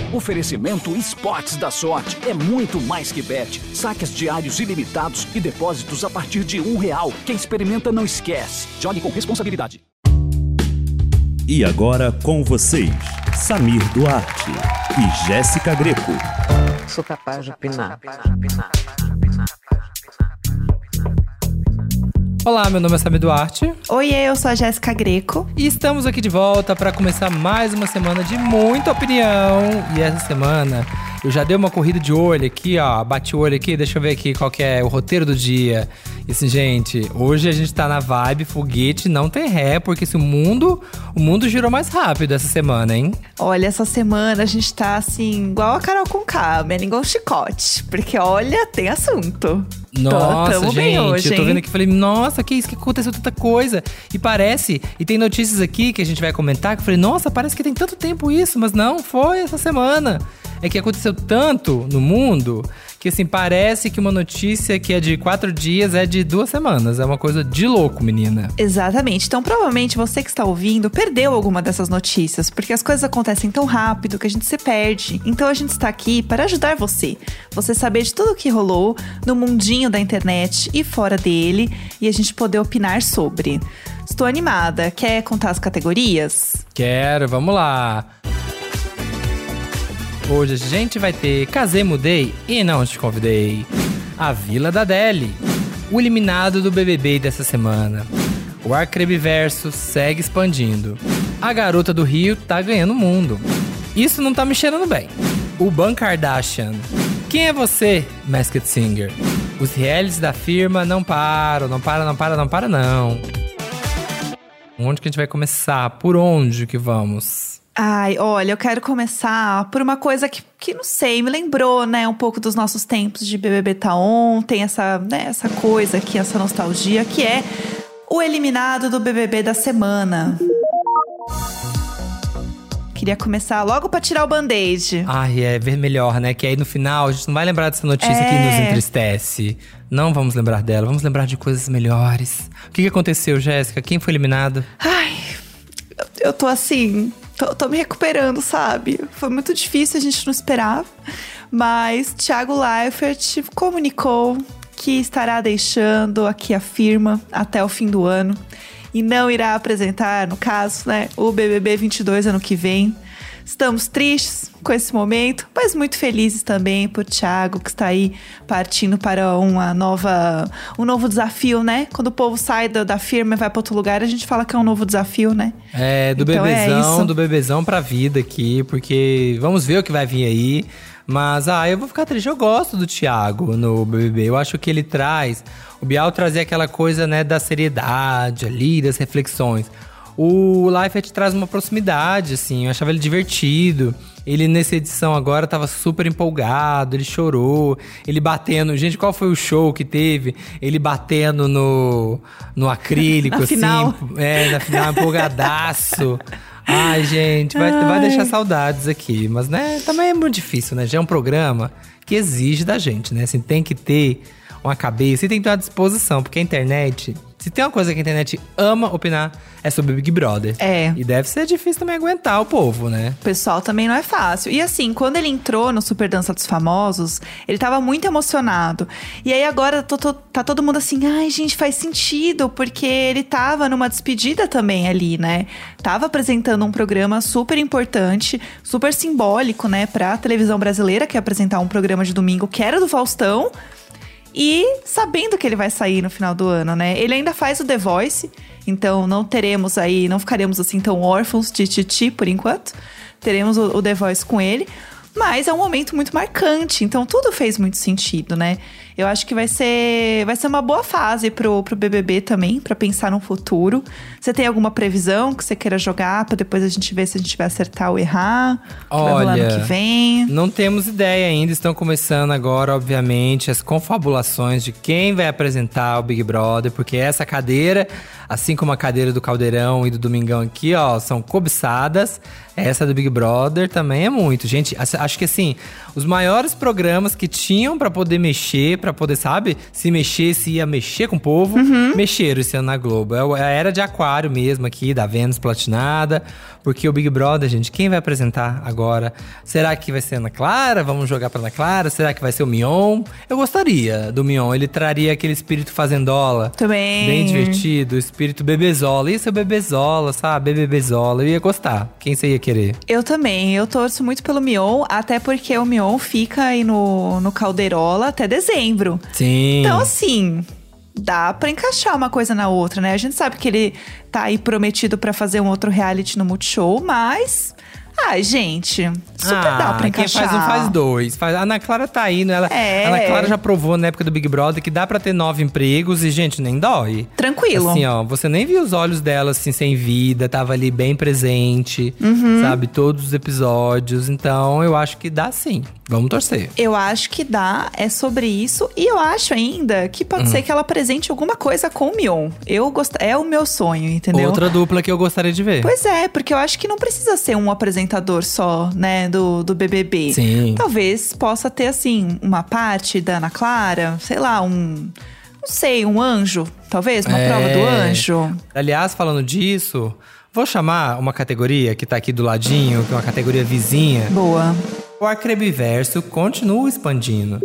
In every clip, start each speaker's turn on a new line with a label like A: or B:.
A: Oferecimento Esportes da Sorte. É muito mais que bet. Saques diários ilimitados e depósitos a partir de R$1. Quem experimenta não esquece. Jogue com responsabilidade.
B: E agora com vocês, Samir Duarte e Jéssica Greco.
C: Sou capaz de opinar.
D: Olá, meu nome é Samir Duarte.
E: Oi, eu sou a Jéssica Greco.
D: E estamos aqui de volta para começar mais uma semana de muita opinião. E essa semana eu já dei uma corrida de olho aqui, ó. Bati o olho aqui, deixa eu ver aqui qual que é o roteiro do dia. E assim, gente, hoje a gente tá na vibe foguete, não tem ré, porque o mundo girou mais rápido essa semana, hein?
E: Olha, essa semana a gente tá assim, igual a Carol Conká, igual um chicote. Porque olha, tem assunto.
D: Nossa,
E: tamo
D: gente,
E: bem hoje,
D: eu tô
E: hein?
D: vendo aqui e falei, nossa, que isso, que aconteceu tanta coisa. E parece, e tem notícias aqui que a gente vai comentar, que eu falei, nossa, parece que tem tanto tempo isso, mas não, foi essa semana. É que aconteceu tanto no mundo, que assim, parece que uma notícia que é de 4 dias é de 2 semanas. É uma coisa de louco, menina.
E: Exatamente. Então, provavelmente, você que está ouvindo perdeu alguma dessas notícias, porque as coisas acontecem tão rápido que a gente se perde. Então, a gente está aqui para ajudar você. Você saber de tudo o que rolou no mundinho da internet e fora dele, e a gente poder opinar sobre. Estou animada. Quer contar as categorias?
D: Quero, vamos lá. Hoje a gente vai ter Casei, Mudei e Não Te Convidei, A Vila da Adele, o eliminado do BBB dessa semana, o Arcrebiverso segue expandindo, a garota do Rio tá ganhando o mundo, isso não tá me cheirando bem, o Ban Kardashian, quem é você, Masked Singer, os realities da firma não param. Onde que a gente vai começar? Por onde que vamos?
E: Ai, olha, eu quero começar por uma coisa que não sei, me lembrou, né, um pouco dos nossos tempos de BBB Tá On, tem essa coisa aqui, essa nostalgia, que é o eliminado do BBB da semana. Queria começar logo pra tirar o band-aid.
D: Ai, é ver melhor, né? Que aí no final a gente não vai lembrar dessa notícia que nos entristece. Não vamos lembrar dela, vamos lembrar de coisas melhores. O que aconteceu, Jéssica? Quem foi eliminado?
E: Ai, eu tô assim... Tô me recuperando, sabe? Foi muito difícil, a gente não esperava. Mas Thiago Leifert comunicou que estará deixando aqui a firma até o fim do ano. E não irá apresentar, no caso, né, o BBB 22 ano que vem. Estamos tristes com esse momento, mas muito felizes também por Thiago, que está aí partindo para um novo desafio, né? Quando o povo sai da firma e vai para outro lugar, a gente fala que é um novo desafio, né?
D: Do bebezão pra vida aqui, porque vamos ver o que vai vir aí. Mas, eu vou ficar triste. Eu gosto do Thiago no BBB. Eu acho que ele traz... O Bial trazia aquela coisa, né, da seriedade ali, das reflexões. O Leifert traz uma proximidade, assim, eu achava ele divertido. Ele, nessa edição agora, tava super empolgado, ele chorou, ele batendo... Gente, qual foi o show que teve? Ele batendo no acrílico,
E: na
D: assim.
E: Final.
D: Na final, empolgadaço. Ai, gente, vai deixar saudades aqui. Mas, né, também é muito difícil, né? Já é um programa que exige da gente, né? Assim, tem que ter uma cabeça e tem que ter uma disposição, porque a internet... Se tem uma coisa que a internet ama opinar, é sobre Big Brother.
E: É.
D: E deve ser difícil também aguentar o povo, né?
E: O pessoal também não é fácil. E assim, quando ele entrou no Super Dança dos Famosos, ele tava muito emocionado. E aí agora tá todo mundo assim, ai gente, faz sentido, porque ele tava numa despedida também ali, né? Tava apresentando um programa super importante, super simbólico, né, pra televisão brasileira, que é apresentar um programa de domingo que era do Faustão. E sabendo que ele vai sair no final do ano, né? Ele ainda faz o The Voice, então não ficaremos assim tão órfãos de Titi por enquanto. Teremos o The Voice com ele. Mas é um momento muito marcante, então tudo fez muito sentido, né? Eu acho que vai ser uma boa fase pro BBB também, pra pensar no futuro. Você tem alguma previsão que você queira jogar, pra depois a gente ver se a gente vai acertar ou errar?
D: Olha,
E: vai rolar ano que vem?
D: Não temos ideia ainda, estão começando agora, obviamente, as confabulações de quem vai apresentar o Big Brother, porque essa cadeira, assim como a cadeira do Caldeirão e do Domingão aqui, ó, são cobiçadas. Essa do Big Brother também é muito. Gente, acho que assim, os maiores programas que tinham pra poder mexer, pra poder, sabe, se ia mexer com o povo, mexeram esse ano na Globo. É a Era de Aquário mesmo aqui, da Vênus Platinada. Porque o Big Brother, gente, quem vai apresentar agora? Será que vai ser a Ana Clara? Vamos jogar pra Ana Clara? Será que vai ser o Mion? Eu gostaria do Mion. Ele traria aquele espírito fazendola.
E: Também.
D: Bem divertido, espírito bebezola. Isso é bebezola, sabe? Bebezola. Eu ia gostar. Quem você ia querer?
E: Eu também. Eu torço muito pelo Mion, até porque o Mion fica aí no Calderola até dezembro.
D: Sim.
E: Então, assim, dá pra encaixar uma coisa na outra, né? A gente sabe que ele tá aí prometido pra fazer um outro reality no Multishow, mas… Ai, gente, super dá pra encaixar.
D: Quem faz um faz dois. A Ana Clara tá aí, né? A Ana Clara já provou na época do Big Brother que dá pra ter 9 empregos e, gente, nem dói.
E: Tranquilo.
D: Assim, ó, você nem viu os olhos dela, assim, sem vida. Tava ali bem presente, sabe? Todos os episódios. Então, eu acho que dá sim. Vamos torcer.
E: Eu acho que dá, é sobre isso. E eu acho ainda que pode ser que ela apresente alguma coisa com o Mion. É o meu sonho, entendeu?
D: Outra dupla que eu gostaria de ver.
E: Pois é, porque eu acho que não precisa ser um apresentador só, né, do BBB.
D: Sim.
E: Talvez possa ter, assim, uma parte da Ana Clara, sei lá, não sei, um anjo. Talvez, uma prova do anjo.
D: Aliás, falando disso, vou chamar uma categoria que tá aqui do ladinho, que é uma categoria vizinha.
E: Boa.
D: O Arcrebiverso continua expandindo.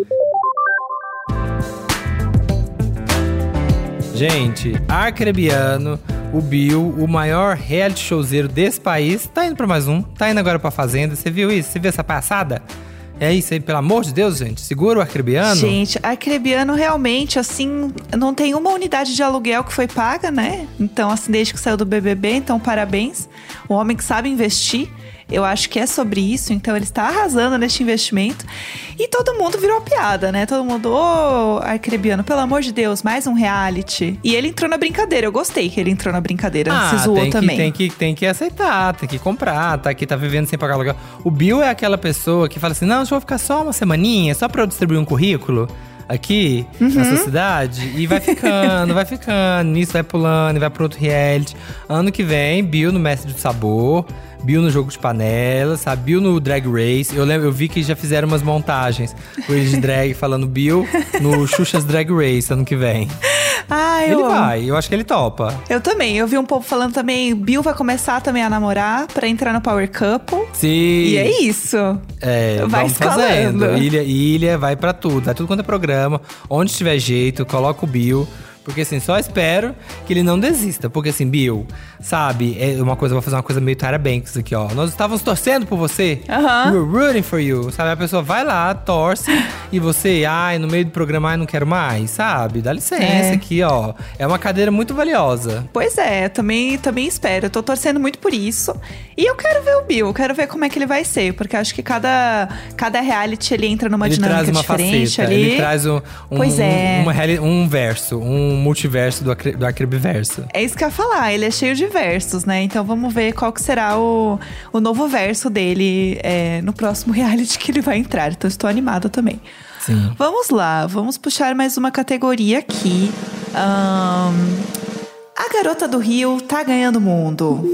D: Gente, Arcrebiano, o Bill, o maior reality showzeiro desse país, tá indo pra mais um. Tá indo agora pra Fazenda. Você viu isso? Você viu essa passada? É isso aí, pelo amor de Deus, gente. Segura o Arcrebiano.
E: Gente, Arcrebiano realmente, assim, não tem uma unidade de aluguel que foi paga, né? Então, assim, desde que saiu do BBB, então parabéns. O homem que sabe investir. Eu acho que é sobre isso, então ele está arrasando neste investimento. E todo mundo virou piada, né? Todo mundo, Arcrebiano, pelo amor de Deus, mais um reality. E ele entrou na brincadeira, eu gostei que ele entrou na brincadeira, se zoou também.
D: Tem que aceitar, tem que comprar, tá aqui, tá vivendo sem pagar aluguel. O Bill é aquela pessoa que fala assim, não, eu vou ficar só uma semaninha, só pra eu distribuir um currículo aqui na sua cidade. E vai ficando, nisso vai pulando e vai pro outro reality. Ano que vem, Bill no Mestre do Sabor, Bill no Jogo de Panela, sabe? Bill no Drag Race. Eu vi que já fizeram umas montagens com eles de drag falando Bill no Xuxa's Drag Race ano que vem. Eu acho que ele topa.
E: Eu também, eu vi um povo falando também, Bill vai começar também a namorar pra entrar no Power Couple.
D: Sim.
E: E é isso. Vai escalando.
D: Ilha, vai pra tudo. Vai tudo quanto é programa. Onde tiver jeito, coloca o Bill. Porque assim, só espero que ele não desista. Porque assim, Bill, sabe? Vou fazer uma coisa meio Tyra Banks aqui, ó. Nós estávamos torcendo por você. We were rooting for you. Sabe? A pessoa vai lá, torce. E você, no meio do programa, não quero mais. Sabe? Dá licença aqui, ó. É uma cadeira muito valiosa.
E: Pois é, também espero. Eu tô torcendo muito por isso. E eu quero ver o Bill. Quero ver como é que ele vai ser. Porque acho que cada reality, ele entra numa dinâmica diferente ali.
D: Ele traz um verso, um multiverso do Arcrebiverso.
E: É isso que eu ia falar, ele é cheio de versos, né? Então vamos ver qual que será o novo verso dele no próximo reality que ele vai entrar. Então estou animada também.
D: Sim.
E: Vamos lá, vamos puxar mais uma categoria aqui. A Garota do Rio tá ganhando o mundo.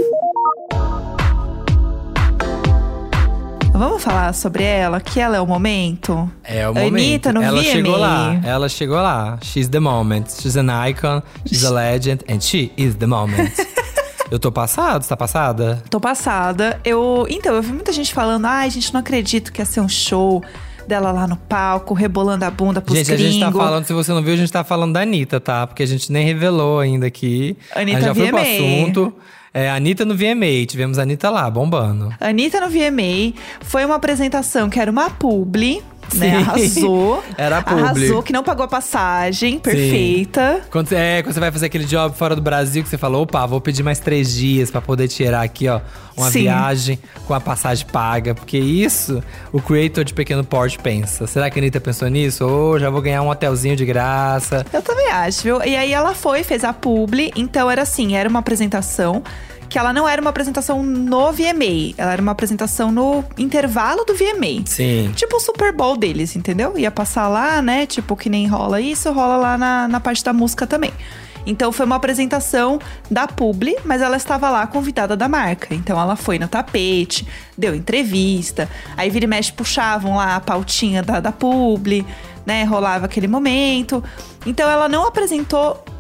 E: Vamos falar sobre ela, que ela é o momento?
D: É o momento.
E: Anitta no VMA.
D: Ela chegou lá. She's the moment. She's an icon. She's a legend. And she is the moment. Eu tô passado, você tá passada?
E: Tô passada. Eu vi muita gente falando, gente, não acredito que ia ser um show dela lá no palco, rebolando a bunda pros gringos.
D: Gente, a gente tá falando, se você não viu, a gente tá falando da Anitta, tá? Porque a gente nem revelou ainda aqui.
E: Anitta
D: já
E: VMA.
D: Foi pro assunto. Anitta no VMA, tivemos a Anitta lá, bombando.
E: Anitta no VMA, foi uma apresentação que era uma publi, né? Arrasou.
D: Era a publi.
E: Arrasou, que não pagou a passagem, perfeita.
D: Quando você vai fazer aquele job fora do Brasil, que você falou, vou pedir mais 3 dias pra poder tirar aqui, ó, uma viagem com a passagem paga. Porque isso, o creator de pequeno porte pensa. Será que a Anitta pensou nisso? Já vou ganhar um hotelzinho de graça.
E: Eu também acho, viu? E aí ela fez a publi, então era assim, era uma apresentação que ela não era uma apresentação no VMA. Ela era uma apresentação no intervalo do VMA.
D: Sim.
E: Tipo o Super Bowl deles, entendeu? Ia passar lá, né? Tipo, que nem rola isso, rola lá na parte da música também. Então foi uma apresentação da publi, mas ela estava lá convidada da marca. Então ela foi no tapete, deu entrevista. Aí vira e mexe, puxavam lá a pautinha da publi, né? Rolava aquele momento. Então ela não apresentou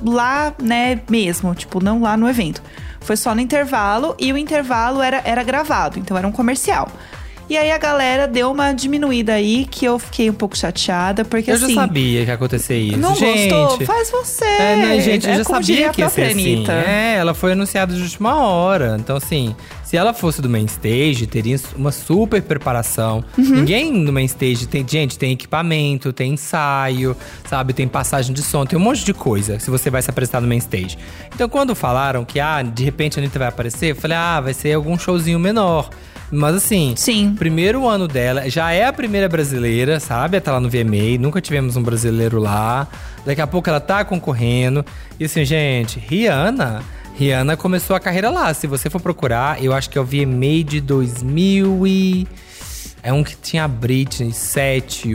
E: lá, né, mesmo. Tipo, não lá no evento. Foi só no intervalo, e o intervalo era gravado, então era um comercial. E aí a galera deu uma diminuída aí, que eu fiquei um pouco chateada, porque assim…
D: Eu já sabia que ia acontecer isso.
E: Não
D: gente,
E: gostou? Faz você.
D: Gente, eu já sabia que ia ser assim.
E: Anitta.
D: Ela foi anunciada de última hora. Então assim, se ela fosse do main stage, teria uma super preparação. Ninguém no main stage tem… Gente, tem equipamento, tem ensaio, sabe? Tem passagem de som, tem um monte de coisa se você vai se apresentar no main stage. Então quando falaram que, de repente a Anitta vai aparecer, eu falei, vai ser algum showzinho menor. Mas assim,
E: sim,
D: primeiro ano dela, já é a primeira brasileira, sabe? Ela tá lá no VMA, nunca tivemos um brasileiro lá. Daqui a pouco ela tá concorrendo. E assim, gente, Rihanna começou a carreira lá. Se você for procurar, eu acho que é o VMA de 2000 e… É um que tinha a Britney, 7,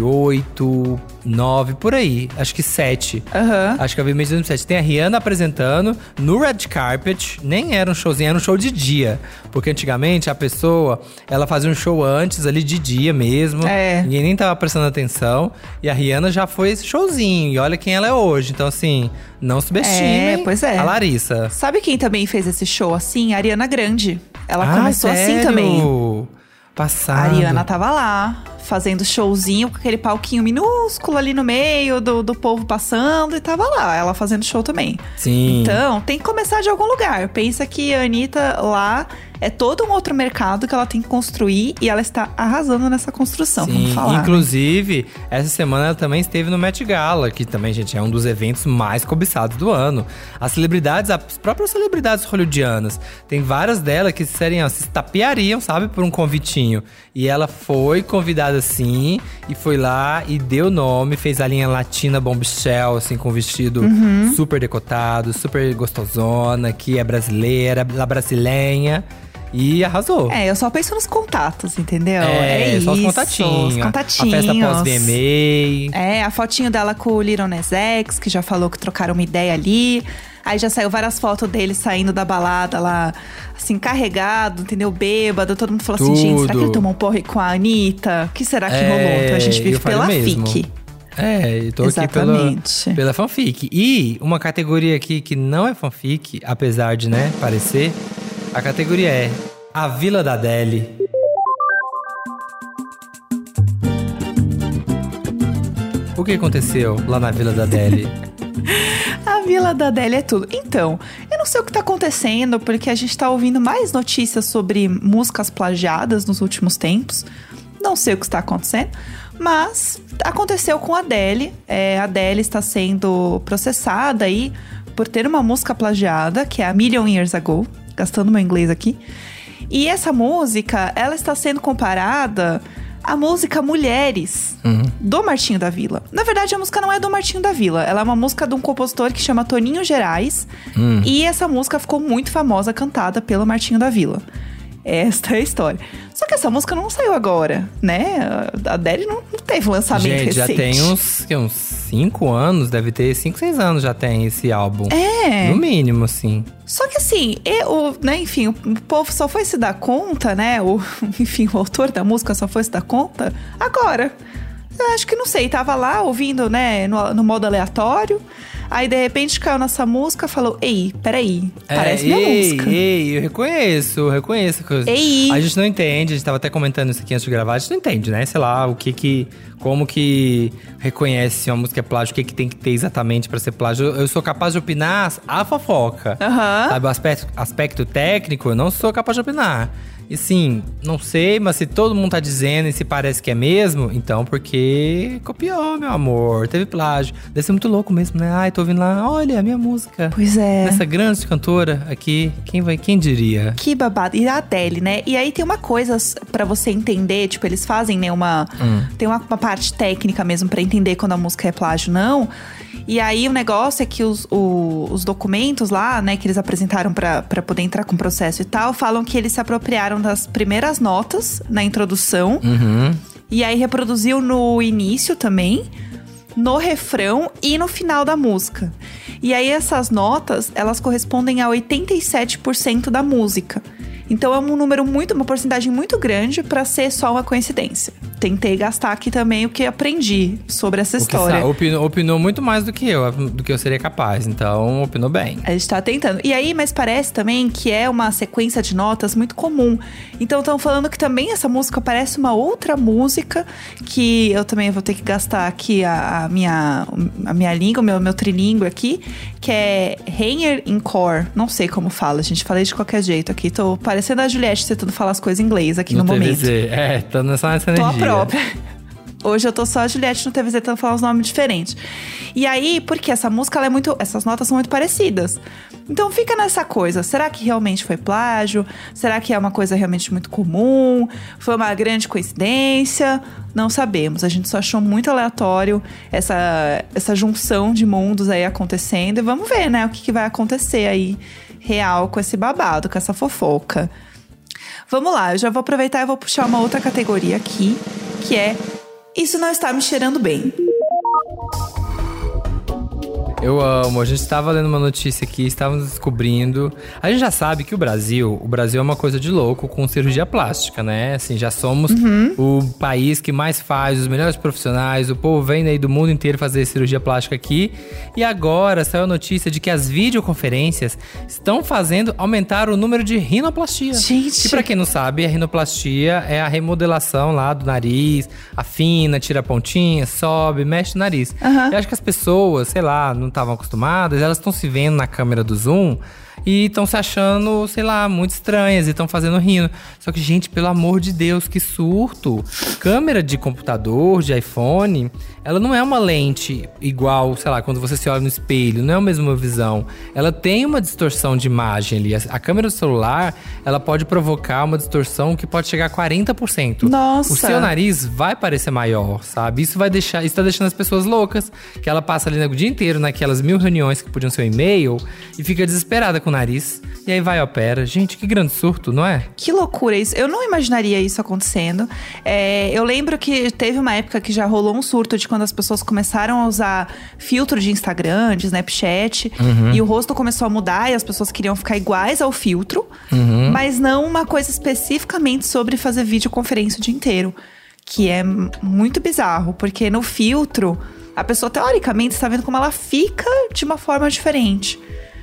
D: 8, 9, por aí. Acho que 7. Acho que é o VMA de 2007. Tem a Rihanna apresentando no Red Carpet. Nem era um showzinho, era um show de dia. Porque antigamente a pessoa, ela fazia um show antes ali de dia mesmo. Ninguém nem tava prestando atenção. E a Rihanna já foi esse showzinho. E olha quem ela é hoje. Então assim, não subestime a Larissa.
E: Sabe quem também fez esse show assim? A Ariana Grande. Ela começou
D: sério?
E: assim também.
D: Passado.
E: A Ariana tava lá, fazendo showzinho com aquele palquinho minúsculo ali no meio do povo passando. E tava lá, ela fazendo show também.
D: Sim.
E: Então, tem que começar de algum lugar. Pensa que a Anitta lá é todo um outro mercado que ela tem que construir. E ela está arrasando nessa construção, vamos falar.
D: Inclusive, essa semana ela também esteve no Met Gala, que também, gente, é um dos eventos mais cobiçados do ano. As celebridades, as próprias celebridades hollywoodianas, tem várias delas que se estapeariam, sabe, por um convitinho. E ela foi convidada sim, e foi lá e deu nome, fez a linha Latina Bombshell, assim, com vestido super decotado, super gostosona, que é brasileira, la brasileira. E arrasou.
E: Eu só penso nos contatos, entendeu?
D: Só os contatinhos. A festa pós-VMA.
E: A fotinho dela com o Lil Nas X, que já falou que trocaram uma ideia ali. Aí já saiu várias fotos dele saindo da balada lá, assim, carregado, entendeu? Bêbado. Todo mundo falou assim, gente, será que ele tomou um porre com a Anitta? O que será que rolou? Então a gente vive pela FIC.
D: Eu tô aqui pela fanfic. E uma categoria aqui que não é fanfic, apesar de, parecer… A categoria é A Vila da Adele. O que aconteceu lá na Vila da Adele?
E: A Vila da Adele é tudo. Então, eu não sei o que tá acontecendo, porque a gente tá ouvindo mais notícias sobre músicas plagiadas nos últimos tempos. Não sei o que está acontecendo, mas aconteceu com a Adele. A Adele está sendo processada aí por ter uma música plagiada, que é A Million Years Ago. Gastando meu inglês aqui. E essa música, ela está sendo comparada à música Mulheres, do Martinho da Vila. Na verdade, a música não é do Martinho da Vila. Ela é uma música de um compositor que chama Toninho Gerais. E essa música ficou muito famosa, cantada pelo Martinho da Vila. Esta é a história. Só que essa música não saiu agora, né? A Adele não teve lançamento recente.
D: Já tem uns 5 anos, deve ter 5, 6 anos já tem esse álbum. No mínimo, assim.
E: Só que assim, enfim, o povo só foi se dar conta, né? O autor da música só foi se dar conta agora. Eu acho que, não sei, tava lá ouvindo, né, no modo aleatório. Aí, de repente, caiu nessa música, falou, ei, peraí, parece minha música.
D: Eu reconheço. A gente não entende, a gente tava até comentando isso aqui antes de gravar, a gente não entende, né? Sei lá, como que reconhece se uma música é plágio, o que tem que ter exatamente pra ser plágio. Eu sou capaz de opinar a fofoca. Sabe, o aspecto técnico, eu não sou capaz de opinar. E sim, não sei, mas se todo mundo tá dizendo e se parece que é mesmo, então porque copiou, meu amor, teve plágio. Deve ser muito louco mesmo, né? Ai, tô ouvindo lá, olha a minha música.
E: Pois é.
D: Nessa grande cantora aqui, quem diria?
E: Que babado. E a Adele, né? E aí tem uma coisa pra você entender, tipo, eles fazem, né, tem uma parte técnica mesmo pra entender quando a música é plágio, não. E aí o negócio é que os documentos lá, né, que eles apresentaram pra poder entrar com o processo e tal, falam que eles se apropriaram das primeiras notas na introdução. E aí reproduziu no início também, no refrão e no final da música. E aí essas notas, elas correspondem a 87% da música. Então é uma porcentagem muito grande pra ser só uma coincidência. Tentei gastar aqui também o que aprendi sobre essa história.
D: Opinou muito mais do que eu seria capaz, então opinou bem.
E: A gente tá tentando. E aí, mas parece também que é uma sequência de notas muito comum. Então estão falando que também essa música parece uma outra música, que eu também vou ter que gastar aqui a minha língua, meu trilingue aqui, que é Rainer in Core. Não sei como fala, gente. Falei de qualquer jeito aqui. Tô parecendo a Juliette tentando falar as coisas em inglês aqui no momento.
D: Tô nessa energia.
E: Tô a própria. Hoje eu tô só a Juliette no TVZ tentando falar os nomes diferentes. E aí, porque essa música, essas notas são muito parecidas. Então fica nessa coisa, será que realmente foi plágio? Será que é uma coisa realmente muito comum? Foi uma grande coincidência? Não sabemos, a gente só achou muito aleatório essa junção de mundos aí acontecendo. E vamos ver, né, o que vai acontecer aí real com esse babado, com essa fofoca. Vamos lá, eu já vou aproveitar e vou puxar uma outra categoria aqui, que é Isso Não Está Me Cheirando Bem.
D: Eu amo, a gente estava lendo uma notícia aqui, estávamos descobrindo. A gente já sabe que o Brasil é uma coisa de louco com cirurgia plástica, né? Assim, já somos o país que mais faz, os melhores profissionais, o povo vem aí do mundo inteiro fazer cirurgia plástica aqui. E agora saiu a notícia de que as videoconferências estão fazendo aumentar o número de rinoplastia.
E: Gente!
D: E pra quem não sabe, a rinoplastia é a remodelação lá do nariz, afina, tira a pontinha, sobe, mexe o nariz. Eu acho que as pessoas, sei lá, não estavam acostumadas, elas estão se vendo na câmera do Zoom e estão se achando, sei lá, muito estranhas e estão fazendo rindo. Só que, gente, pelo amor de Deus, que surto! Câmera de computador, de iPhone, ela não é uma lente igual, sei lá, quando você se olha no espelho, não é a mesma visão. Ela tem uma distorção de imagem ali. A câmera do celular, ela pode provocar uma distorção que pode chegar a 40%.
E: Nossa!
D: O seu nariz vai parecer maior, sabe? Isso tá deixando as pessoas loucas, que ela passa ali o dia inteiro naquelas 1000 reuniões que podiam ser um e-mail e fica desesperada com o nariz. E aí vai e opera. Gente, que grande surto, não é?
E: Que loucura isso. Eu não imaginaria isso acontecendo. Eu lembro que teve uma época que já rolou um surto de quando as pessoas começaram a usar filtro de Instagram, de Snapchat. E o rosto começou a mudar e as pessoas queriam ficar iguais ao filtro. Mas não uma coisa especificamente sobre fazer videoconferência o dia inteiro. Que é muito bizarro, porque no filtro, a pessoa teoricamente está vendo como ela fica de uma forma diferente.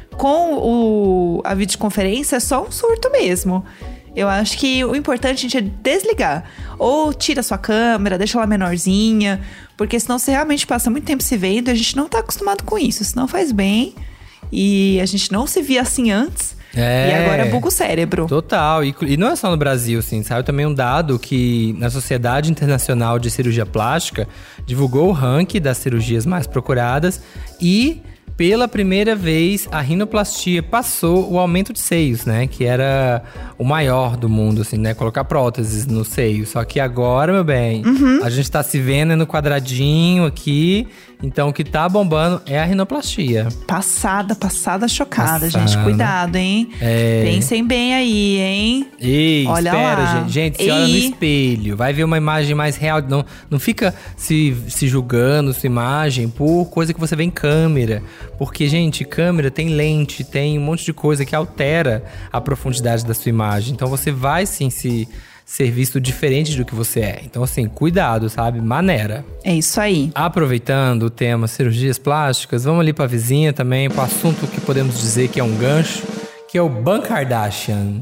E: Com a videoconferência é só um surto mesmo. Eu acho que o importante, gente, é desligar. Ou tira a sua câmera, deixa ela menorzinha. Porque senão você realmente passa muito tempo se vendo e a gente não tá acostumado com isso. Isso não faz bem. E a gente não se via assim antes. E agora buga o cérebro.
D: Total. E não é só no Brasil, assim. Saiu também um dado que na Sociedade Internacional de Cirurgia Plástica divulgou o ranking das cirurgias mais procuradas e pela primeira vez, a rinoplastia passou o aumento de seios, né? Que era o maior do mundo, assim, né? Colocar próteses no seio. Só que agora, meu bem, a gente tá se vendo no quadradinho aqui. Então, o que tá bombando é a rinoplastia.
E: Passada chocada, gente. Cuidado, hein? Pensem bem aí, hein?
D: Ei,
E: olha
D: espera,
E: lá.
D: gente. Se olha no espelho. Vai ver uma imagem mais real. Não fica se julgando sua imagem por coisa que você vê em câmera. Porque, gente, câmera tem lente, tem um monte de coisa que altera a profundidade da sua imagem. Então, você vai, sim, ser visto diferente do que você é. Então, assim, cuidado, sabe? Maneira.
E: É isso aí.
D: Aproveitando o tema cirurgias plásticas, vamos ali pra vizinha também, pro assunto que podemos dizer que é um gancho, que é o Ban Kardashian.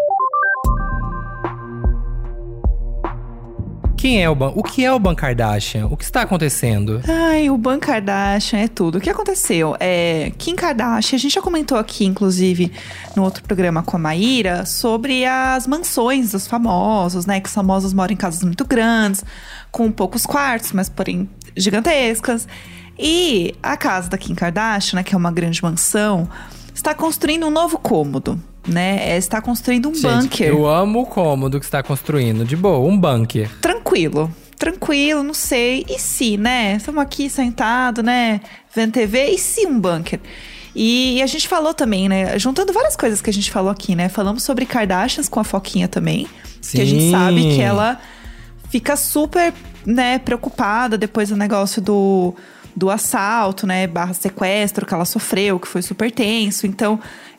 D: Quem é o Ban? O que é o Ban Kardashian? O que está acontecendo?
E: Ai, o Ban Kardashian é tudo. O que aconteceu? Kim Kardashian, a gente já comentou aqui, inclusive, no outro programa com a Maíra, sobre as mansões dos famosos, né? Que os famosos moram em casas muito grandes, com poucos quartos, mas porém gigantescas. E a casa da Kim Kardashian, né, que é uma grande mansão, está construindo um novo cômodo. Né? Está construindo um bunker.
D: Eu amo o cômodo que está construindo. De boa, um bunker.
E: Tranquilo, não sei. E se, né? Estamos aqui sentados, né? Vendo TV. E se um bunker? E a gente falou também, né? Juntando várias coisas que a gente falou aqui, né? Falamos sobre Kardashians com a Foquinha também.
D: Sim.
E: Que a gente sabe que ela fica super, né, preocupada depois do negócio do assalto, né, / sequestro que ela sofreu, que foi super tenso. Então,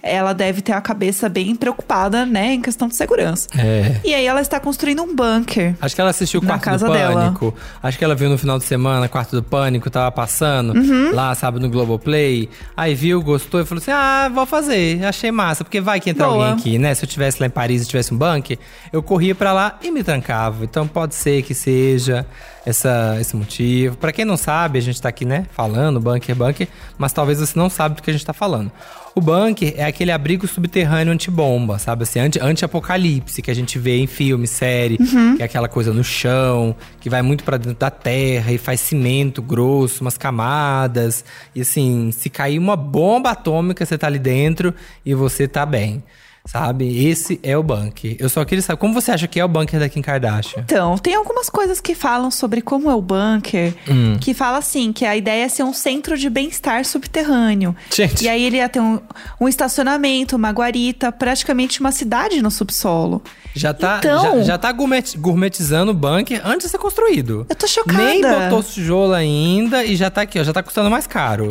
E: ela deve ter a cabeça bem preocupada, né, em questão de segurança. E aí ela está construindo um bunker.
D: Acho que ela assistiu o
E: na
D: Quarto do
E: casa
D: Pânico.
E: dela.
D: Acho que ela viu no final de semana, Quarto do Pânico, tava passando lá, sabe, no Globoplay. Aí viu, gostou e falou assim: vou fazer, achei massa. Porque vai que entra alguém aqui, né? Se eu estivesse lá em Paris e tivesse um bunker, eu corria pra lá e me trancava. Então pode ser que seja esse motivo. Pra quem não sabe, a gente tá aqui, né, falando bunker, mas talvez você não sabe do que a gente tá falando. O bunker é aquele abrigo subterrâneo antibomba, sabe assim, anti-apocalipse, que a gente vê em filme, série, que é aquela coisa no chão, que vai muito pra dentro da terra e faz cimento grosso, umas camadas. E assim, se cair uma bomba atômica, você tá ali dentro e você tá bem. Sabe? Esse é o bunker. Eu só queria saber, como você acha que é o bunker da Kim Kardashian?
E: Então, tem algumas coisas que falam sobre como é o bunker, que fala assim, que a ideia é ser um centro de bem-estar subterrâneo.
D: Gente.
E: E aí ele ia ter um estacionamento, uma guarita, praticamente uma cidade no subsolo.
D: Já tá,
E: então,
D: já tá gourmetizando o bunker antes de ser construído.
E: Eu tô chocada.
D: Nem botou tijolo ainda e já tá aqui, ó, já tá custando mais caro.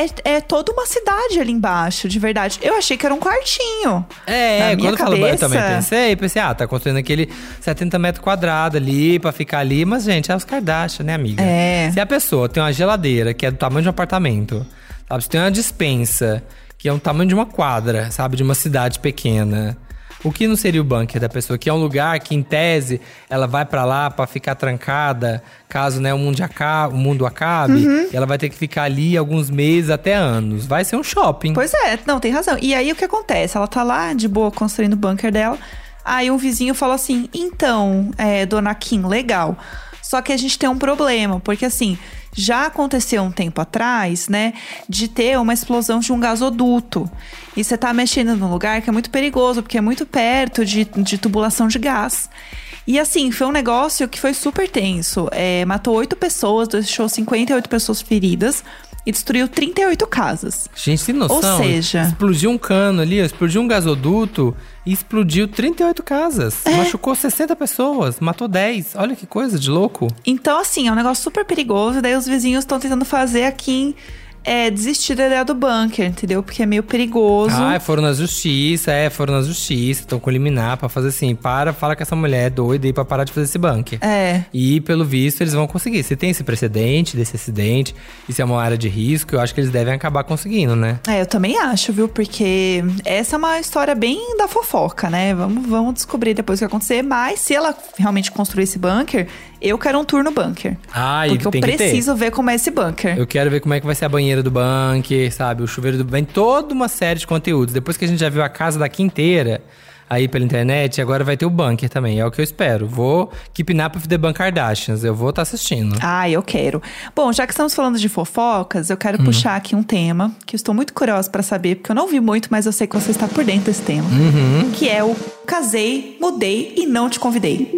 E: É toda uma cidade ali embaixo, de verdade. Eu achei que era um quartinho.
D: Quando falou, eu também pensei, tá construindo aquele 70 metros quadrados ali pra ficar ali. Mas, gente, é os Kardashian, né, amiga? Se a pessoa tem uma geladeira que é do tamanho de um apartamento, sabe? Se tem uma despensa que é o tamanho de uma quadra, sabe? De uma cidade pequena. O que não seria o bunker da pessoa? Que é um lugar que, em tese, ela vai pra lá pra ficar trancada, caso, né, o mundo acabe. E ela vai ter que ficar ali alguns meses até anos. Vai ser um shopping.
E: Pois é, não, tem razão. E aí, o que acontece? Ela tá lá, de boa, construindo o bunker dela. Aí, um vizinho falou assim, então, dona Kim, legal. Só que a gente tem um problema, porque assim, já aconteceu um tempo atrás, né, de ter uma explosão de um gasoduto. E você tá mexendo num lugar que é muito perigoso, porque é muito perto de tubulação de gás. E assim, foi um negócio que foi super tenso. Matou 8 pessoas, deixou 58 pessoas feridas e destruiu 38 casas.
D: Gente, sem noção.
E: Ou seja,
D: explodiu um cano ali, explodiu um gasoduto e explodiu 38 casas. Machucou 60 pessoas, matou 10. Olha que coisa de louco.
E: Então, assim, é um negócio super perigoso. E daí os vizinhos estão tentando fazer aqui desistir da ideia do bunker, entendeu? Porque é meio perigoso.
D: Foram na justiça, estão com liminar pra fazer assim, fala que essa mulher é doida aí pra parar de fazer esse bunker. E, pelo visto, eles vão conseguir. Se tem esse precedente desse acidente, e se é uma área de risco, eu acho que eles devem acabar conseguindo, né?
E: Eu também acho, viu? Porque essa é uma história bem da fofoca, né? Vamos descobrir depois o que acontecer. Mas, se ela realmente construir esse bunker, eu quero um tour no bunker. Porque eu preciso ver como é esse bunker.
D: Eu quero ver como é que vai ser a banheira do bunker, sabe? O chuveiro do bunker. Vem toda uma série de conteúdos. Depois que a gente já viu a casa daqui inteira aí pela internet, agora vai ter o bunker também. É o que eu espero. Vou Keeping Up with the Kardashians. Eu vou estar assistindo.
E: Eu quero. Bom, já que estamos falando de fofocas, eu quero puxar aqui um tema que eu estou muito curiosa pra saber, porque eu não vi muito, mas eu sei que você está por dentro desse tema. Que é o casei, mudei e não te convidei.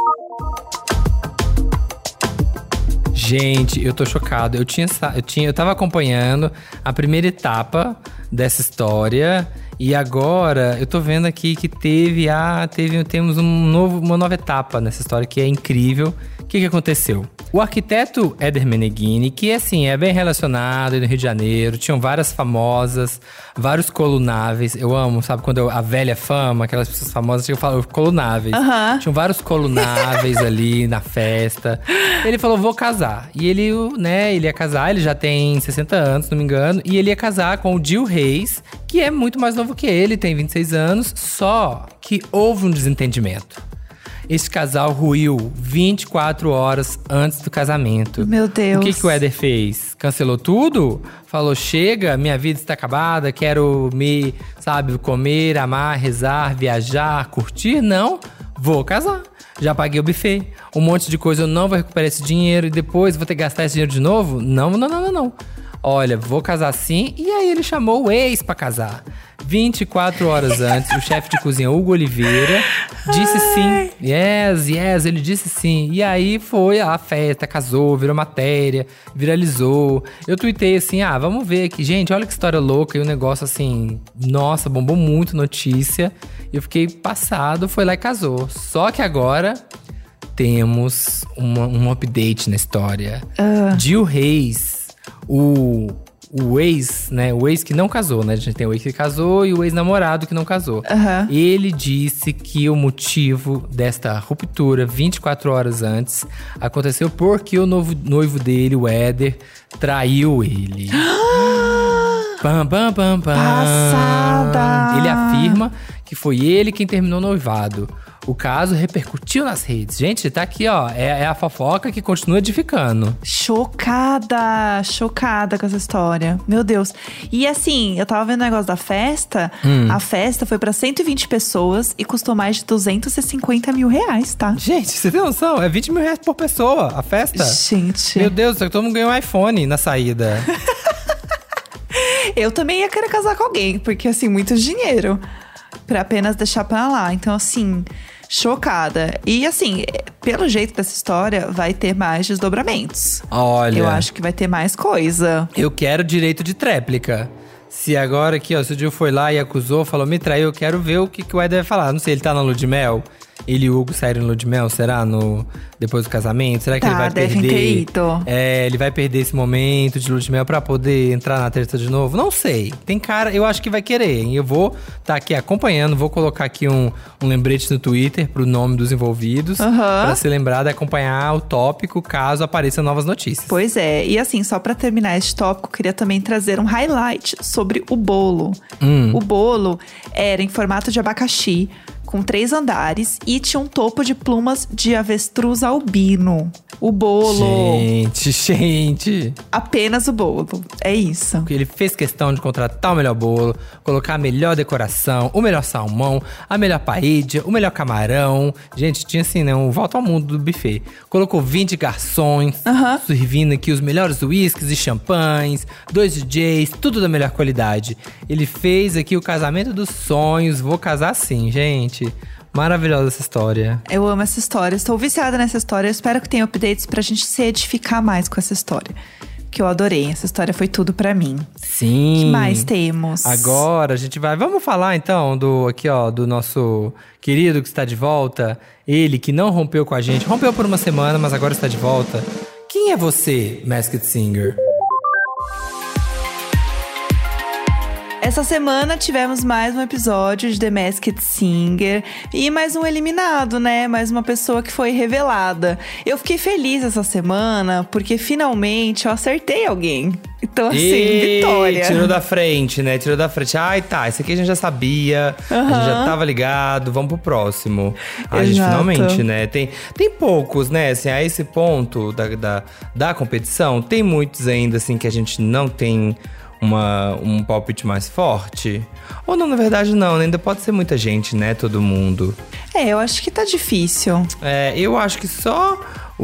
D: Gente, eu tô chocado. Eu tava acompanhando a primeira etapa dessa história e agora eu tô vendo aqui que temos uma nova etapa nessa história que é incrível. O que aconteceu? O arquiteto Éder Meneghini, que assim, é bem relacionado no Rio de Janeiro, tinham várias famosas, vários colunáveis. Eu amo, sabe, quando a velha fama, aquelas pessoas famosas, eu falo colunáveis. Tinham vários colunáveis ali na festa. Ele falou, vou casar. E ele, né, ele ia casar, ele já tem 60 anos, se não me engano, e ele ia casar com o Gil Reis, que é muito mais novo que ele, tem 26 anos, só que houve um desentendimento. Esse casal ruiu 24 horas antes do casamento.
E: Meu Deus.
D: O que o Éder fez? Cancelou tudo? Falou, chega, minha vida está acabada, quero comer, amar, rezar, viajar, curtir? Não, vou casar. Já paguei o buffet, um monte de coisa, eu não vou recuperar esse dinheiro e depois vou ter que gastar esse dinheiro de novo? Não. Olha, vou casar sim. E aí ele chamou o ex pra casar. 24 horas antes, o chefe de cozinha Hugo Oliveira disse sim. Yes, ele disse sim. E aí foi a festa, casou, virou matéria, viralizou. Eu tuitei assim, vamos ver aqui. Gente, olha que história louca. E o negócio assim, nossa, bombou muito notícia. E eu fiquei passado, foi lá e casou. Só que agora temos um update na história. Gil Reis, o o ex, né? O ex que não casou, né? A gente tem o ex que casou e o ex-namorado que não casou. Ele disse que o motivo desta ruptura 24 horas antes aconteceu porque o noivo dele, o Éder, traiu ele. Pam, pam, pam, pam.
E: Passada!
D: Ele afirma que foi ele quem terminou o noivado. O caso repercutiu nas redes. Gente, tá aqui, ó. É a fofoca que continua edificando.
E: Chocada com essa história. Meu Deus. E assim, eu tava vendo o negócio da festa. A festa foi pra 120 pessoas e custou mais de 250 mil reais, tá?
D: Gente, você tem noção? É 20 mil reais por pessoa a festa.
E: Gente.
D: Meu Deus, todo mundo ganhou um iPhone na saída.
E: Eu também ia querer casar com alguém, porque assim, muito dinheiro pra apenas deixar pra lá. Então assim, chocada. E assim, pelo jeito dessa história, vai ter mais desdobramentos.
D: Olha,
E: eu acho que vai ter mais coisa.
D: Eu quero direito de tréplica. Se agora aqui, ó, se o Gil foi lá e acusou, falou, me traiu, eu quero ver o que o Éder vai falar. Não sei, ele tá na lua de mel? Ele e o Hugo saíram no lua de mel, será? Depois do casamento? Será que ele vai
E: devem
D: perder?
E: Ter ido.
D: Ele vai perder esse momento de lua de mel pra poder entrar na terça de novo? Não sei. Tem cara, eu acho que vai querer, hein? Eu vou tá aqui acompanhando, vou colocar aqui um lembrete no Twitter pro nome dos envolvidos. Pra se lembrar de acompanhar o tópico caso apareçam novas notícias.
E: Pois é. E assim, só pra terminar esse tópico, eu queria também trazer um highlight sobre o bolo. O bolo era em formato de abacaxi, com 3 andares e tinha um topo de plumas de avestruz albino. O bolo.
D: Gente.
E: Apenas o bolo. É isso.
D: Ele fez questão de contratar o melhor bolo, colocar a melhor decoração, o melhor salmão, a melhor paella, o melhor camarão. Gente, tinha assim, né? Um volta ao mundo do buffet. Colocou 20 garçons, servindo aqui os melhores uísques e champanhes, 2 DJs, tudo da melhor qualidade. Ele fez aqui o casamento dos sonhos. Vou casar sim, gente. Maravilhosa essa história.
E: Eu amo essa história, estou viciada nessa história. Eu espero que tenha updates pra gente se edificar mais com essa história, que eu adorei, essa história foi tudo pra mim.
D: Sim.
E: O que mais temos?
D: Agora a gente vamos falar então do nosso querido que está de volta. Ele que não rompeu com a gente, rompeu por uma semana, mas agora está de volta. Quem é você, Masked Singer?
E: Essa semana tivemos mais um episódio de The Masked Singer e mais um eliminado, né? Mais uma pessoa que foi revelada. Eu fiquei feliz essa semana porque finalmente eu acertei alguém. Então assim, vitória.
D: Tirou da frente, né? Tirou da frente. Ai, tá, isso aqui a gente já sabia, a gente já tava ligado, vamos pro próximo. Ai, gente, finalmente, né? Tem poucos, né? Assim, a esse ponto da competição, tem muitos ainda, assim, que a gente não tem um palpite mais forte? Ou não, na verdade não, ainda pode ser muita gente, né? Todo mundo.
E: Eu acho que tá difícil.
D: Eu acho que só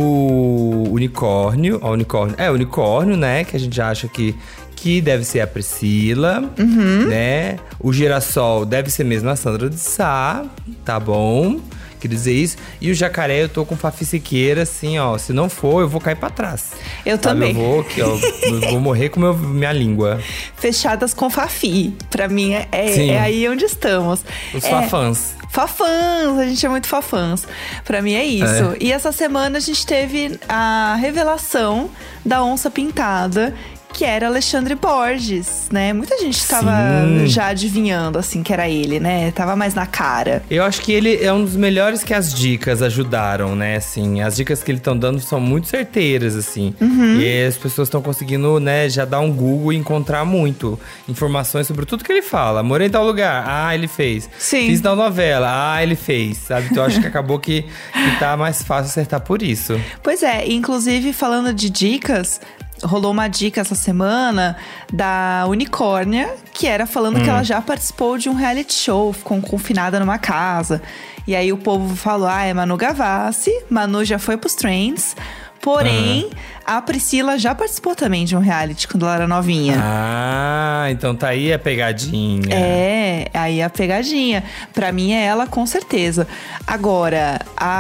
D: o unicórnio, o unicórnio, né? Que a gente acha que deve ser a Priscila, né? O girassol deve ser mesmo a Sandra de Sá, tá bom? Quer dizer isso. E o jacaré, eu tô com Fafi Siqueira, assim, ó. Se não for, eu vou cair pra trás.
E: Eu também.
D: Eu vou morrer com minha língua.
E: Fechadas com Fafi. Pra mim, é aí onde estamos.
D: Os fafãs.
E: Fafãs, a gente é muito fafãs. Pra mim é isso. E essa semana a gente teve a revelação da onça pintada, que era Alexandre Borges, né? Muita gente tava já adivinhando, assim, que era ele, né? Tava mais na cara.
D: Eu acho que ele é um dos melhores que as dicas ajudaram, né? Assim, as dicas que ele estão dando são muito certeiras, assim. E as pessoas estão conseguindo, né, já dar um Google e encontrar muito informações sobre tudo que ele fala. Morei em tal lugar, ele fez.
E: Sim.
D: Fiz tal novela, ele fez, sabe? Então eu acho que acabou que tá mais fácil acertar por isso.
E: Pois é, inclusive falando de dicas, rolou uma dica essa semana da Unicórnia, que era falando que ela já participou de um reality show, ficou confinada numa casa. E aí o povo falou, é Manu Gavassi, Manu já foi pros trends. Porém, a Priscila já participou também de um reality quando ela era novinha.
D: Então tá aí a pegadinha.
E: Aí a pegadinha. Pra mim é ela, com certeza. Agora,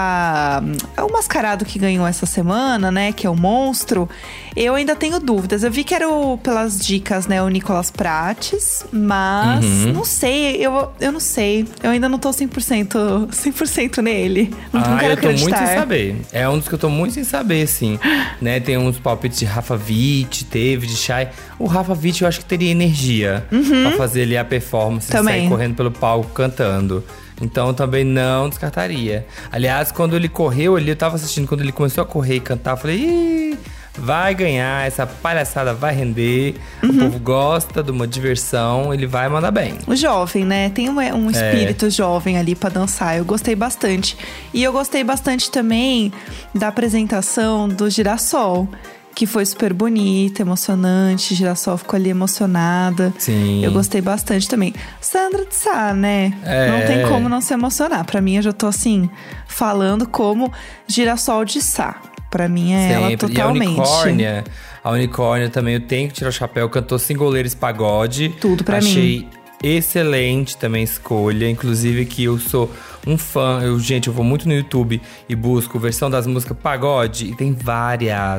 E: o mascarado que ganhou essa semana, né, que é o Monstro, eu ainda tenho dúvidas. Eu vi que era pelas dicas, né, o Nicolas Prates, mas não sei, eu não sei. Eu ainda não tô 100% nele. Não quero acreditar.
D: Eu tô muito sem saber. É um dos que eu tô muito sem saber, assim, né? Tem uns palpites de Rafa Witt, teve de Shai. O Rafa Witt eu acho que teria energia pra fazer ali a performance, sair correndo pelo palco cantando. Então também não descartaria. Aliás, quando ele correu ali, eu tava assistindo, quando ele começou a correr e cantar, eu falei, ih, vai ganhar, essa palhaçada vai render. O povo gosta de uma diversão, ele vai mandar bem.
E: O jovem, né? Tem um espírito jovem ali pra dançar. Eu gostei bastante. E eu gostei bastante também da apresentação do Girassol, que foi super bonita, emocionante. Girassol ficou ali emocionada.
D: Sim.
E: Eu gostei bastante também. Sandra de Sá, né? Não tem como não se emocionar. Pra mim, eu já tô assim, falando como Girassol de Sá. Pra mim é ela totalmente.
D: E a unicórnia também, eu tenho que tirar o chapéu. Cantou Singoleiros Pagode.
E: Tudo pra mim.
D: Achei excelente também a escolha. Inclusive que eu sou um fã. Eu vou muito no YouTube e busco versão das músicas pagode. E tem várias.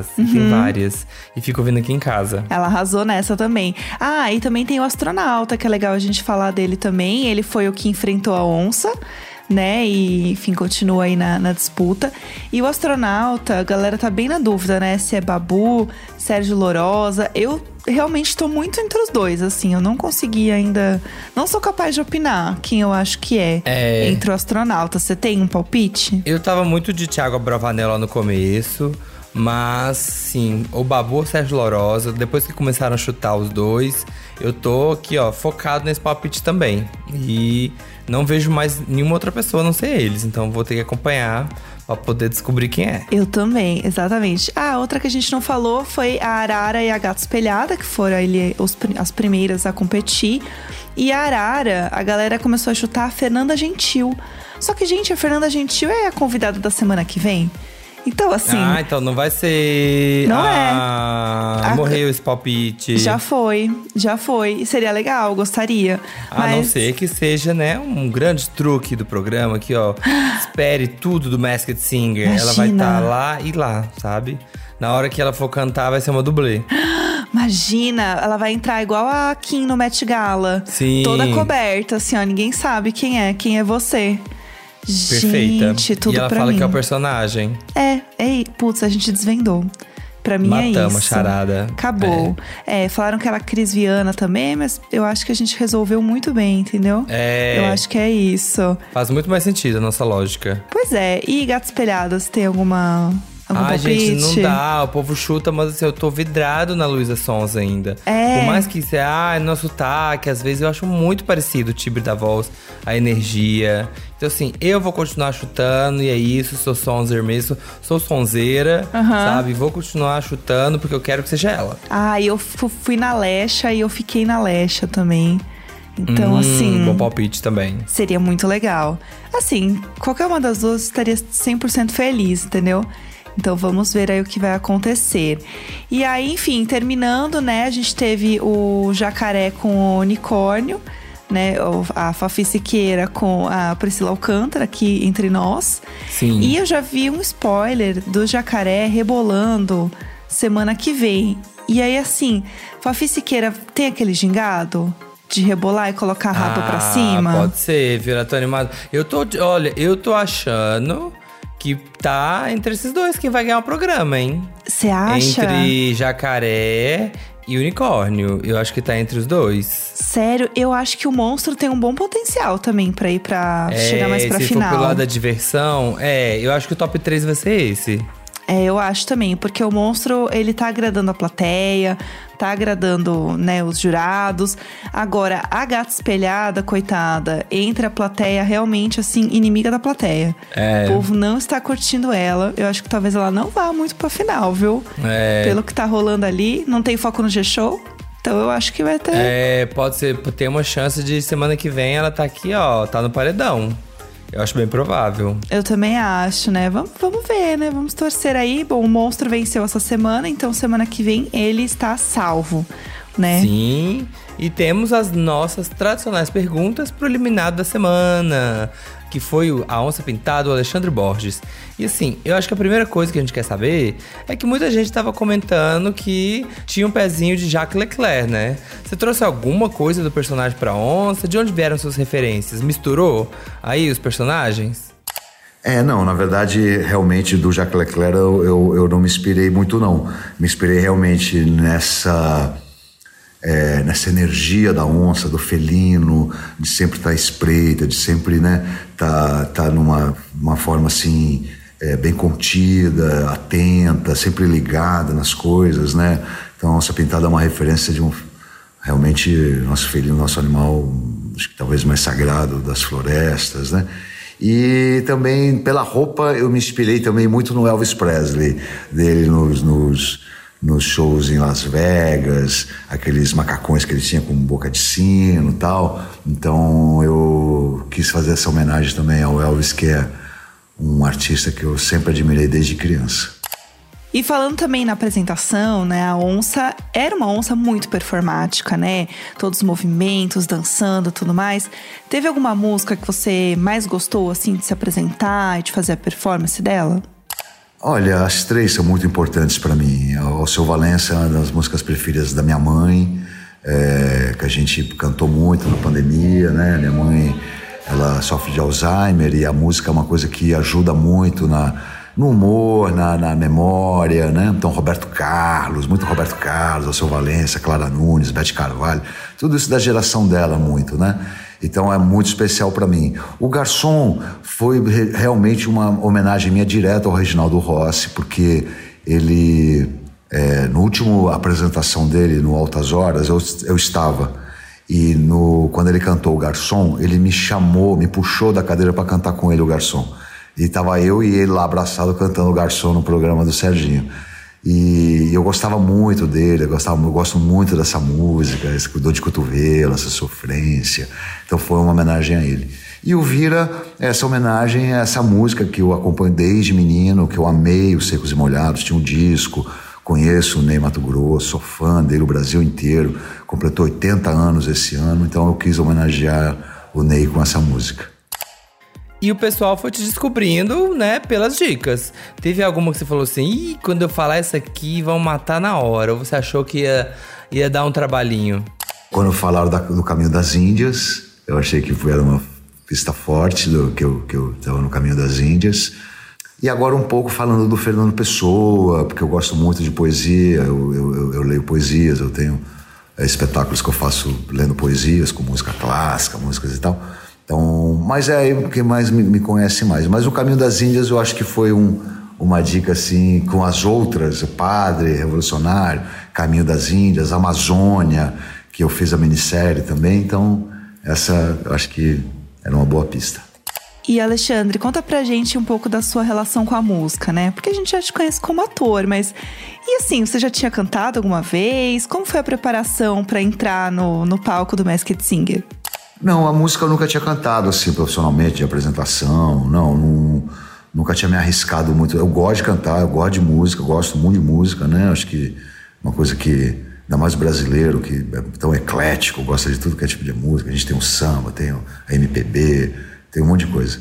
D: E fico ouvindo aqui em casa.
E: Ela arrasou nessa também. Ah, e também tem o Astronauta, que é legal a gente falar dele também. Ele foi o que enfrentou a onça, né? E, enfim, continua aí na disputa. E o Astronauta, a galera tá bem na dúvida, né? Se é Babu, Sérgio Lorosa. Eu realmente tô muito entre os dois, assim. Eu não consegui ainda... Não sou capaz de opinar quem eu acho que é entre o Astronauta. Você tem um palpite?
D: Eu tava muito de Thiago Abravanel lá no começo. Mas, sim, o Babu ou Sérgio Lorosa, depois que começaram a chutar os dois, eu tô aqui, ó, focado nesse palpite também. E não vejo mais nenhuma outra pessoa a não ser eles. Então vou ter que acompanhar pra poder descobrir quem é.
E: Eu também, exatamente. Ah, outra que a gente não falou foi a Arara e a Gata Espelhada, que foram as primeiras a competir. E a Arara, a galera começou a chutar a Fernanda Gentil. Só que, gente, a Fernanda Gentil é a convidada da semana que vem. Então, assim...
D: Ah, então não vai ser...
E: Não
D: morreu esse palpite.
E: Já foi. Seria legal, gostaria.
D: A não ser que seja, né, um grande truque do programa aqui, ó. Espere tudo do Masked Singer.
E: Imagina.
D: Ela vai estar lá e lá, sabe? Na hora que ela for cantar, vai ser uma dublê.
E: Imagina, ela vai entrar igual a Kim no Met Gala.
D: Sim.
E: Toda coberta, assim, ó. Ninguém sabe quem é você.
D: Perfeita.
E: Gente, tudo
D: e ela
E: pra
D: fala
E: mim.
D: que é o personagem.
E: Putz, a gente desvendou. Pra mim é isso.
D: Matamos a charada.
E: Acabou. Falaram que era Cris Viana também, mas eu acho que a gente resolveu muito bem, entendeu? Eu acho que é isso.
D: Faz muito mais sentido a nossa lógica.
E: Pois é. E Gatas Espelhadas, tem algum palpite?
D: Gente, não dá. O povo chuta, mas assim, eu tô vidrado na Luísa Sons ainda. Por mais que isso nosso sotaque, às vezes eu acho muito parecido o timbre da voz, a energia. Então assim, eu vou continuar chutando e é isso, sou sonzer mesmo, sou sonzeira, sabe? Vou continuar chutando porque eu quero que seja ela.
E: Eu fui na Lecha e eu fiquei na Lecha também. Então, assim...
D: Bom palpite também.
E: Seria muito legal. Assim, qualquer uma das duas estaria 100% feliz, entendeu? Então vamos ver aí o que vai acontecer. E aí, enfim, terminando, né? A gente teve o Jacaré com o Unicórnio, né? A Fafi Siqueira com a Priscila Alcântara aqui entre nós.
D: Sim.
E: E eu já vi um spoiler do Jacaré rebolando semana que vem. E aí, assim, Fafi Siqueira tem aquele gingado de rebolar e colocar a raba pra cima?
D: Pode ser, viu? Eu tô animado. Eu tô achando que tá entre esses dois quem vai ganhar o programa, hein?
E: Você acha?
D: Entre Jacaré e Unicórnio. Eu acho que tá entre os dois.
E: Sério, eu acho que o Monstro tem um bom potencial também pra ir pra chegar mais pra
D: se
E: final.
D: Se for pro lado da diversão, eu acho que o top 3 vai ser esse.
E: Eu acho também, porque o Monstro, ele tá agradando a plateia, tá agradando, né, os jurados. Agora, a Gata Espelhada, coitada, entre a plateia realmente, assim, inimiga da plateia. O povo não está curtindo ela. Eu acho que talvez ela não vá muito pra final, viu? Pelo que tá rolando ali, não tem foco no G-Show. Então eu acho que vai ter...
D: pode ser, tem uma chance de semana que vem ela tá aqui, ó, tá no paredão. Eu acho bem provável.
E: Eu também acho, né? Vamos ver, né? Vamos torcer aí. Bom, o Monstro venceu essa semana, então semana que vem ele está salvo, né?
D: Sim, e temos as nossas tradicionais perguntas pro eliminado da semana, que foi a Onça Pintada, o Alexandre Borges. E assim, eu acho que a primeira coisa que a gente quer saber é que muita gente tava comentando que tinha um pezinho de Jacques Leclerc, né? Você trouxe alguma coisa do personagem pra Onça? De onde vieram suas referências? Misturou aí os personagens?
F: Não, na verdade, realmente do Jacques Leclerc eu não me inspirei muito, não. Me inspirei realmente nessa energia da onça, do felino, de sempre estar espreita, de sempre, né, tá numa forma assim, bem contida, atenta, sempre ligada nas coisas, né? Então, a onça pintada é uma referência de realmente, nosso felino, nosso animal, acho que talvez mais sagrado das florestas, né? E também pela roupa eu me inspirei também muito no Elvis Presley, dele nos shows em Las Vegas, aqueles macacões que ele tinha com boca de sino e tal. Então eu quis fazer essa homenagem também ao Elvis, que é um artista que eu sempre admirei desde criança.
E: E falando também na apresentação, né, a onça era uma onça muito performática, né? Todos os movimentos, dançando, tudo mais. Teve alguma música que você mais gostou, assim, de se apresentar e de fazer a performance dela?
F: Olha, as 3 são muito importantes para mim. Alceu Valença é uma das músicas preferidas da minha mãe, que a gente cantou muito na pandemia, né? Minha mãe, ela sofre de Alzheimer e a música é uma coisa que ajuda muito no humor, na memória, né? Então, Roberto Carlos, Alceu Valença, Clara Nunes, Beth Carvalho, tudo isso da geração dela muito, né? Então é muito especial para mim. O Garçom foi realmente uma homenagem minha direta ao Reginaldo Rossi, porque ele, no último apresentação dele, no Altas Horas, eu estava. E quando ele cantou o Garçom, ele me chamou, me puxou da cadeira para cantar com ele o Garçom. E estava eu e ele lá abraçado cantando o Garçom no programa do Serginho. E eu gostava muito dele, eu gosto muito dessa música, esse dor de cotovelo, essa sofrência. Então foi uma homenagem a ele. E o Vira, essa homenagem a essa música que eu acompanho desde menino, que eu amei, os Secos e Molhados, tinha um disco, conheço o Ney Matogrosso, sou fã dele, o Brasil inteiro, completou 80 anos esse ano, então eu quis homenagear o Ney com essa música.
D: E o pessoal foi te descobrindo, né, pelas dicas. Teve alguma que você falou assim, quando eu falar essa aqui, vão matar na hora? Ou você achou que ia dar um trabalhinho?
F: Quando falaram do Caminho das Índias, eu achei que era uma pista forte, que eu estava no Caminho das Índias. E agora um pouco falando do Fernando Pessoa, porque eu gosto muito de poesia, eu leio poesias, eu tenho espetáculos que eu faço lendo poesias, com música clássica, músicas e tal. Então, mas é aí quem mais me conhece mais. Mas o Caminho das Índias eu acho que foi uma dica assim, com as outras, Padre, Revolucionário, Caminho das Índias, Amazônia, que eu fiz a minissérie também. Então, essa eu acho que era uma boa pista.
E: E Alexandre, conta pra gente um pouco da sua relação com a música, né? Porque a gente já te conhece como ator, mas... E assim, você já tinha cantado alguma vez? Como foi a preparação pra entrar no palco do Masked Singer?
F: Não, a música eu nunca tinha cantado assim profissionalmente, de apresentação, nunca tinha me arriscado muito. Eu gosto de cantar, eu gosto de música, eu gosto muito de música, né? Acho que uma coisa que, ainda mais brasileiro, que é tão eclético, gosta de tudo que é tipo de música. A gente tem o samba, tem a MPB, tem um monte de coisa.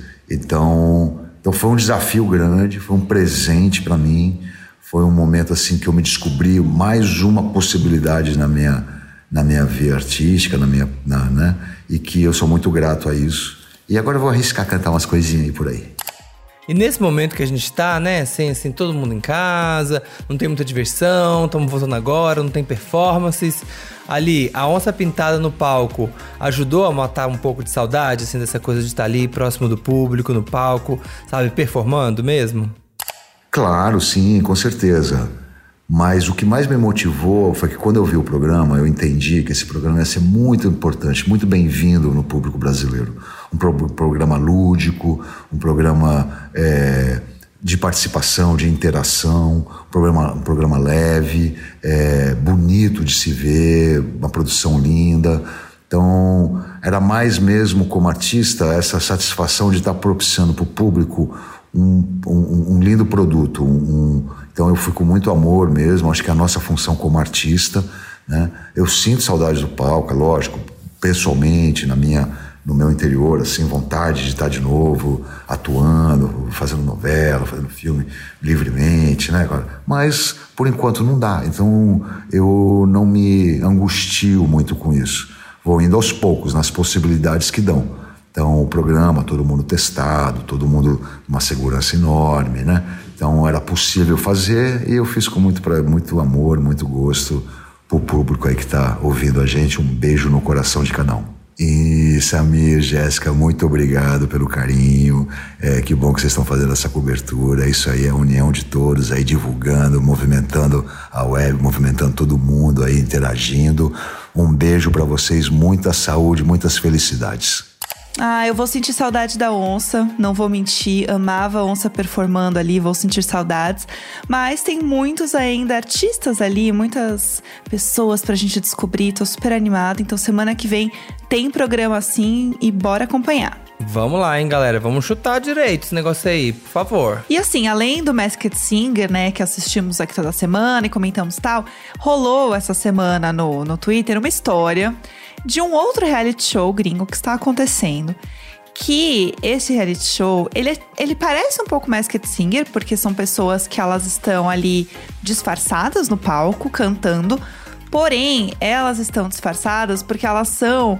F: Então foi um desafio grande, foi um presente para mim, foi um momento assim que eu me descobri mais uma possibilidade na minha via artística, né? E que eu sou muito grato a isso. E agora eu vou arriscar cantar umas coisinhas aí por aí.
D: E nesse momento que a gente tá, né, sem assim, todo mundo em casa, não tem muita diversão, estamos voltando agora, não tem performances. Ali, a onça pintada no palco ajudou a matar um pouco de saudade, assim, dessa coisa de estar ali próximo do público, no palco, sabe, performando mesmo?
F: Claro, sim, com certeza. Mas o que mais me motivou foi que quando eu vi o programa, eu entendi que esse programa ia ser muito importante, muito bem-vindo no público brasileiro. Um programa lúdico, um programa de participação, de interação, um programa leve, bonito de se ver, uma produção linda. Então, era mais mesmo como artista essa satisfação de estar propiciando para o público um lindo produto, Então eu fui com muito amor mesmo, acho que é a nossa função como artista, né? Eu sinto saudade do palco, é lógico, pessoalmente, no meu interior, assim, vontade de estar de novo, atuando, fazendo novela, fazendo filme livremente, né? Mas, por enquanto, não dá, então eu não me angustio muito com isso. Vou indo aos poucos, nas possibilidades que dão. Então o programa, todo mundo testado, todo mundo uma segurança enorme, né? Então era possível fazer e eu fiz com muito amor, muito gosto pro público aí que tá ouvindo a gente. Um beijo no coração de cada um. E Samir, Jéssica, muito obrigado pelo carinho. Que bom que vocês estão fazendo essa cobertura. Isso aí é a união de todos aí, divulgando, movimentando a web, movimentando todo mundo aí, interagindo. Um beijo pra vocês, muita saúde, muitas felicidades.
E: Eu vou sentir saudade da Onça, não vou mentir, amava a Onça performando ali, vou sentir saudades. Mas tem muitos ainda artistas ali, muitas pessoas pra gente descobrir, tô super animada. Então semana que vem tem programa assim e bora acompanhar.
D: Vamos lá, hein, galera, vamos chutar direito esse negócio aí, por favor.
E: E assim, além do Masked Singer, né, que assistimos aqui toda semana e comentamos tal, rolou essa semana no Twitter uma história de um outro reality show gringo que está acontecendo. Que esse reality show, ele parece um pouco Masked Singer, porque são pessoas que elas estão ali disfarçadas no palco, cantando. Porém, elas estão disfarçadas porque elas são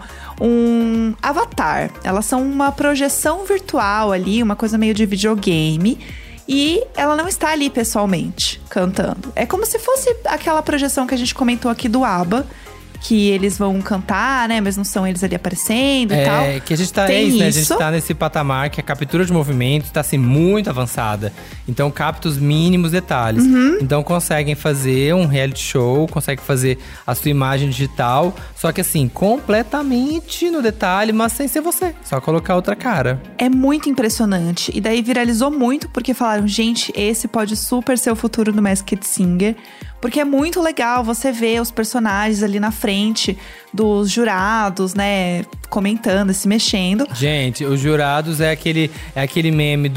E: um avatar. Elas são uma projeção virtual ali, uma coisa meio de videogame. E ela não está ali pessoalmente, cantando. É como se fosse aquela projeção que a gente comentou aqui do ABBA, que eles vão cantar, né? Mas não são eles ali aparecendo e tal.
D: É, que a gente tá, é isso, né? A gente tá nesse patamar que a captura de movimento está assim, muito avançada. Então capta os mínimos detalhes. Então conseguem fazer um reality show, conseguem fazer a sua imagem digital, só que assim, completamente no detalhe, mas sem ser você. Só colocar outra cara.
E: É muito impressionante. E daí viralizou muito, porque falaram, gente, esse pode super ser o futuro do Masked Singer. Porque é muito legal você ver os personagens ali na frente dos jurados, né? Comentando e se mexendo.
D: Gente, os jurados é aquele meme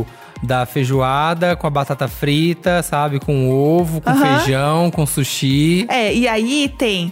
D: da feijoada com a batata frita, sabe? Com ovo, com feijão, com sushi.
E: E aí tem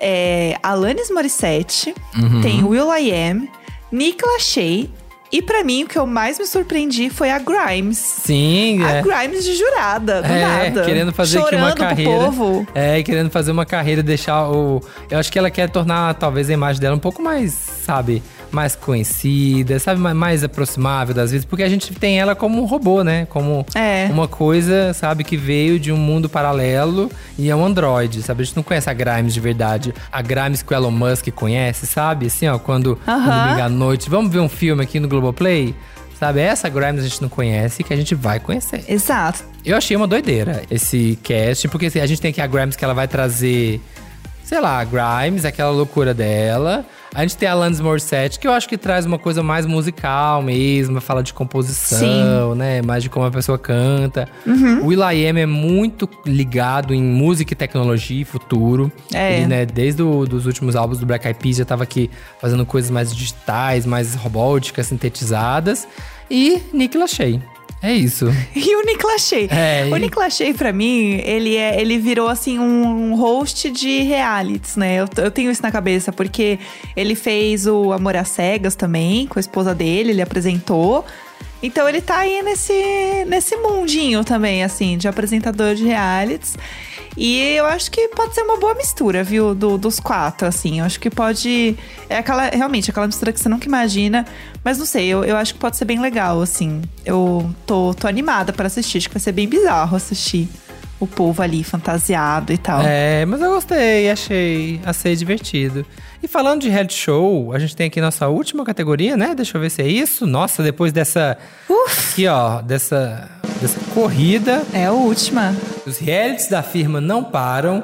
E: Alanis Morissette, tem will.i.am, Nick Lachey. E pra mim, o que eu mais me surpreendi foi a Grimes.
D: Sim,
E: A Grimes de jurada, do nada.
D: Querendo fazer aqui uma carreira.
E: Pro povo.
D: Querendo fazer uma carreira, deixar o... Eu acho que ela quer tornar, talvez, a imagem dela um pouco mais, sabe, mais conhecida, sabe, mais aproximável das vezes. Porque a gente tem ela como um robô, né? Como uma coisa, sabe, que veio de um mundo paralelo e é um androide, sabe? A gente não conhece a Grimes de verdade. A Grimes que o Elon Musk conhece, sabe? Assim, ó, quando domingo à noite, vamos ver um filme aqui no Globoplay? Sabe, essa Grimes a gente não conhece, que a gente vai conhecer.
E: Exato.
D: Eu achei uma doideira esse cast, porque assim, a gente tem aqui a Grimes que ela vai trazer, sei lá, a Grimes, aquela loucura dela. A gente tem a Alanis Morissette, que eu acho que traz uma coisa mais musical mesmo, fala de composição, né? Mais de como a pessoa canta. O will.i.am é muito ligado em música e tecnologia e futuro. Ele, né, desde os últimos álbuns do Black Eyed Peas, já tava aqui fazendo coisas mais digitais, mais robóticas, sintetizadas. E Nick Lachey. É isso.
E: E o Nick Lachey. O Nick Lachey, pra mim, ele virou, assim, um host de realities, né? Eu tenho isso na cabeça, porque ele fez o Amor às Cegas também, com a esposa dele, ele apresentou. Então ele tá aí nesse mundinho também, assim, de apresentador de realities. E eu acho que pode ser uma boa mistura, viu? Dos quatro, assim. Eu acho que pode... realmente, aquela mistura que você nunca imagina. Mas não sei, eu acho que pode ser bem legal, assim. Eu tô animada pra assistir. Acho que vai ser bem bizarro assistir o povo ali fantasiado e tal.
D: Mas eu gostei, achei divertido. E falando de reality show, a gente tem aqui nossa última categoria, né? Deixa eu ver se é isso. Nossa, depois dessa... Aqui, ó, dessa corrida.
E: É a última.
D: Os realities da firma não param.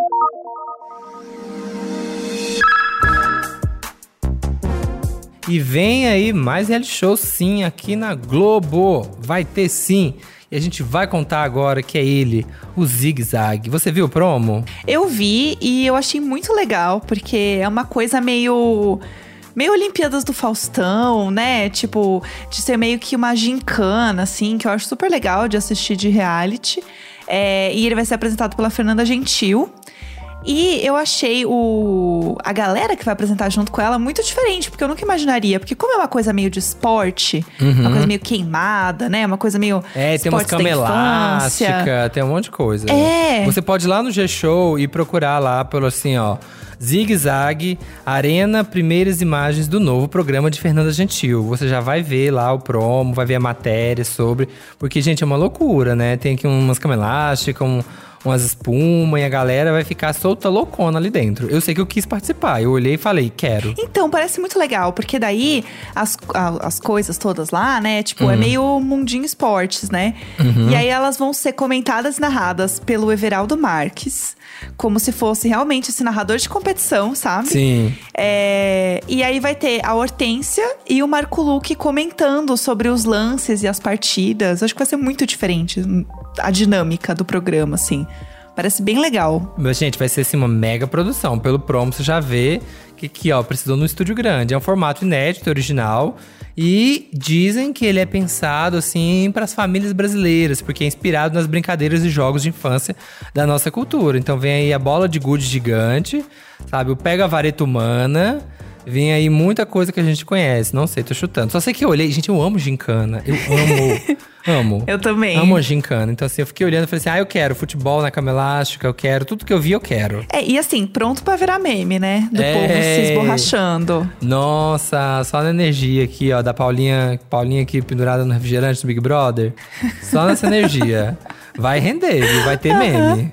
D: E vem aí mais reality show sim, aqui na Globo. Vai ter sim. E a gente vai contar agora que é ele, o Zig Zag. Você viu o promo?
E: Eu vi e eu achei muito legal, porque é uma coisa meio Olimpíadas do Faustão, né? Tipo, de ser meio que uma gincana, assim, que eu acho super legal de assistir de reality. E ele vai ser apresentado pela Fernanda Gentil. E eu achei a galera que vai apresentar junto com ela muito diferente, porque eu nunca imaginaria. Porque como é uma coisa meio de esporte, uma coisa meio queimada, né? Uma coisa meio
D: tem umas cama elástica, tem um monte de coisa. Você pode ir lá no G-Show e procurar lá pelo assim, ó… Zig Zag, Arena, primeiras imagens do novo programa de Fernanda Gentil. Você já vai ver lá o promo, vai ver a matéria sobre… Porque, gente, é uma loucura, né? Tem aqui umas cama elástica, umas espumas, e a galera vai ficar solta loucona ali dentro. Eu sei que eu quis participar, eu olhei e falei, quero.
E: Então, parece muito legal, porque daí as coisas todas lá, né, tipo, é meio mundinho esportes, né? E aí elas vão ser comentadas e narradas pelo Everaldo Marques, como se fosse realmente esse narrador de competição, sabe?
D: Sim.
E: E aí vai ter a Hortência e o Marco Luque comentando sobre os lances e as partidas. Acho que vai ser muito diferente a dinâmica do programa, assim. Parece bem legal.
D: Mas, gente, vai ser assim uma mega produção. Pelo promo, você já vê que ó, precisou num estúdio grande. É um formato inédito, original. E dizem que ele é pensado, assim, para as famílias brasileiras. Porque é inspirado nas brincadeiras e jogos de infância da nossa cultura. Então vem aí a bola de gude gigante, sabe? O pega-vareta humana… Vem aí muita coisa que a gente conhece. Não sei, tô chutando. Só sei que eu olhei… Gente, eu amo gincana. Eu amo.
E: Eu também.
D: Amo a gincana. Então, assim, eu fiquei olhando e falei assim… eu quero futebol na cama elástica, eu quero… Tudo que eu vi, eu quero.
E: E assim, pronto pra virar meme, né? Do povo se esborrachando.
D: Nossa, só na energia aqui, ó. Da Paulinha aqui pendurada no refrigerante do Big Brother. Só nessa energia. Vai render, viu? Vai ter meme.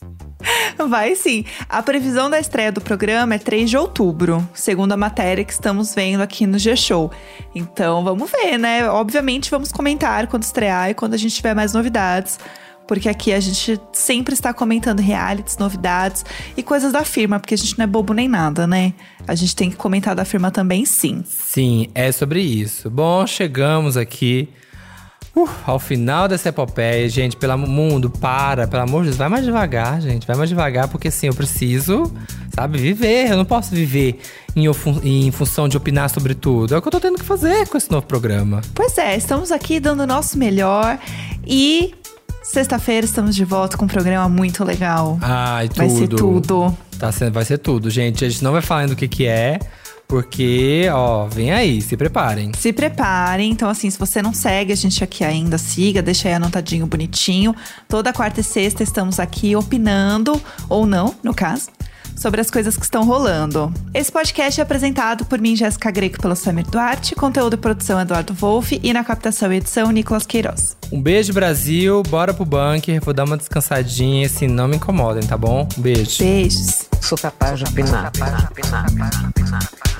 E: Vai sim. A previsão da estreia do programa é 3 de outubro, segundo a matéria que estamos vendo aqui no G-Show. Então, vamos ver, né? Obviamente, vamos comentar quando estrear e quando a gente tiver mais novidades. Porque aqui a gente sempre está comentando realities, novidades e coisas da firma. Porque a gente não é bobo nem nada, né? A gente tem que comentar da firma também, sim.
D: Sim, é sobre isso. Bom, chegamos aqui… ao final dessa epopeia, gente, pelo mundo, pelo amor de Deus, vai mais devagar, gente, vai mais devagar, porque assim, eu preciso, sabe, viver, eu não posso viver em função de opinar sobre tudo, é o que eu tô tendo que fazer com esse novo programa.
E: Pois é, estamos aqui dando o nosso melhor e sexta-feira estamos de volta com um programa muito legal.
D: Ai, tudo.
E: Vai ser tudo.
D: Vai ser tudo, gente, a gente não vai falando o que é, porque, ó, vem aí, se preparem.
E: Se preparem, então assim, se você não segue a gente aqui ainda, siga, deixa aí anotadinho, bonitinho. Toda quarta e sexta estamos aqui opinando, ou não, no caso, sobre as coisas que estão rolando. Esse podcast é apresentado por mim, Jéssica Greco, pelo Samir Duarte, conteúdo e produção Eduardo Wolff e na captação e edição, Nicolas Queiroz.
D: Um beijo, Brasil, bora pro bunker, vou dar uma descansadinha, assim, não me incomodem, tá bom? Um beijo.
E: Beijos.
C: Sou capaz de opinar.